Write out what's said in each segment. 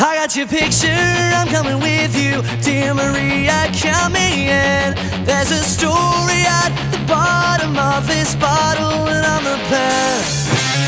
I got your picture, I'm coming with you. Dear Maria, count me in. There's a story at the bottom of this bottle, and I'm the pen.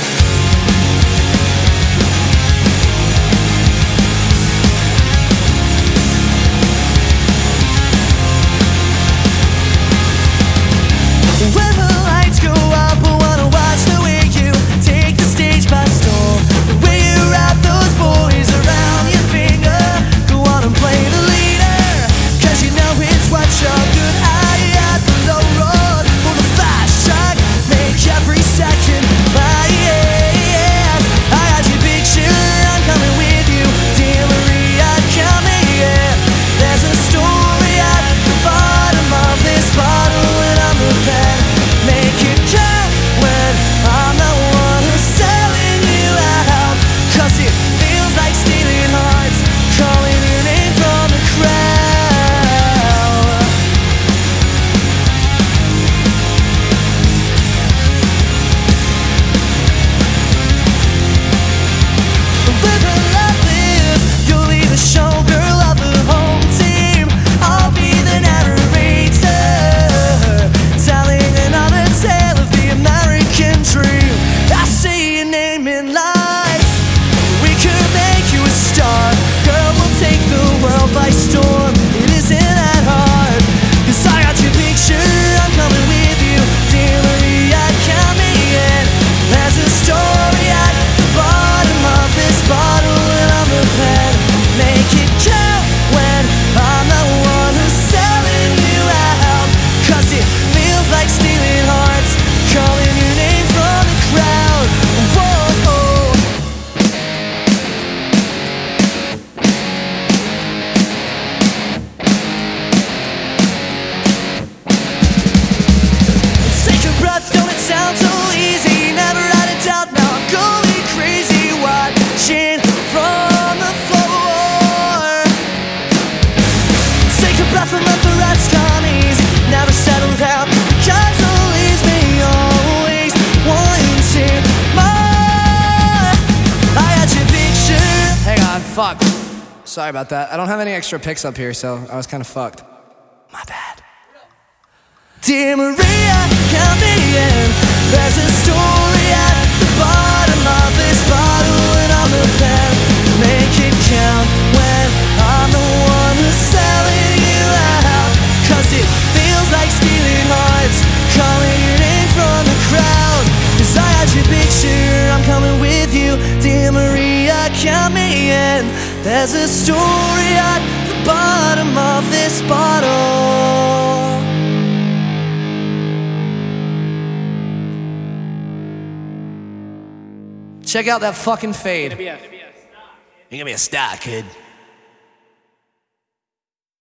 When the lights go up, I wanna watch the way you take the stage by storm. The way you wrap those boys around your finger. Go on and play the leader, 'cause you know it's what you're good at the low road. For the fast track, make every second my yeah. I got your picture, I'm coming with you. Dear Maria, count me in. There's a story at the bottom of this bottle, and I'm the pen. Make it count when I'm the one who's selling you out. 'Cause it feels like stealing hearts, calling your name from the crowd. Live and let live, you'll be the showgirl of the home team. I'll be the narrator, telling another tale of the American dream. I say your name in lights, we could make you a star. Girl, we'll take the world by storm. It isn't that hard, 'cause I got your picture, I'm coming with you. Dear Maria, count me in. There's a story at the bottom of this bottle, and I'm the pen. Make it count when I'm the one who's selling you out. 'Cause it feels like stealing hearts, calling your name from the crowd. Whoa. Take a breath, don't it sound so easy? Never had a doubt, now I'm going crazy, watching from the floor. Take a breath and let the rest come easy. Never settle down, because it leaves me always wanting more. I got your picture. Hang on, fuck. Sorry about that. I don't have any extra picks up here, so I was kind of fucked. My bad. Dear Maria, count me in. There's a story at the bottom of this bottle, and I'm the pen. Make it count when I'm the one who's selling you out. 'Cause it feels like stealing hearts, calling your name from the crowd. 'Cause I got your picture, I'm coming with you. Dear Maria, count me in. There's a story at the bottom of this bottle. Check out that fucking fade. You're gonna be a star, kid.